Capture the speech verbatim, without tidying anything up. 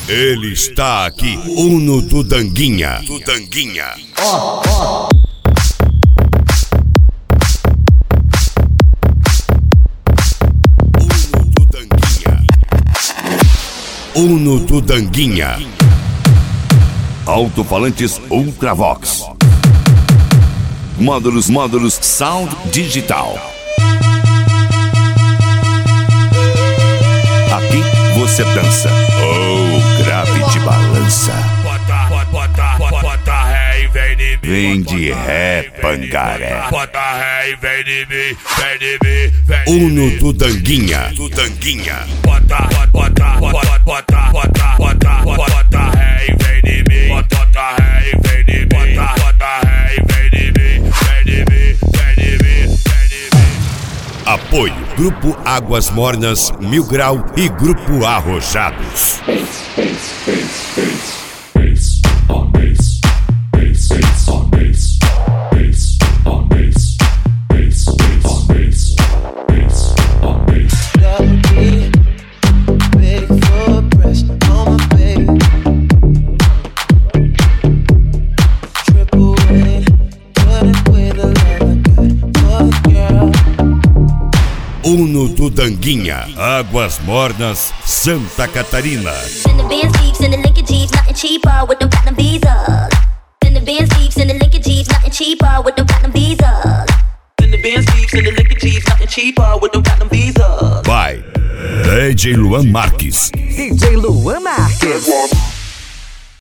Ele está aqui, Uno do Danguinha. Do Danguinha. Ó, ó. Uno do Danguinha. Uno do Danguinha. Alto-falantes Ultravox. Módulos, módulos Sound Digital. Aqui você dança, oh, grave de balança. Bota, bota, bota, bota ré e vem de mim. Vem de ré, pangaré. Bota ré e vem de mim, vem de mim, vem de mim. Uno do Danguinha. Do Danguinha. Bota, bota, bota, bota, bota, bota, bota ré e vem de mim. Bota ré e vem de mim. Bota ré e vem de mim, vem de mim, vem de mim, vem de mim. Apoio Grupo Águas Mornas, Mil Grau e Grupo Arrojados. Uno do Danguinha, Águas Mornas, Santa Catarina. Vai, D J Luan Marques. D J Luan Marques.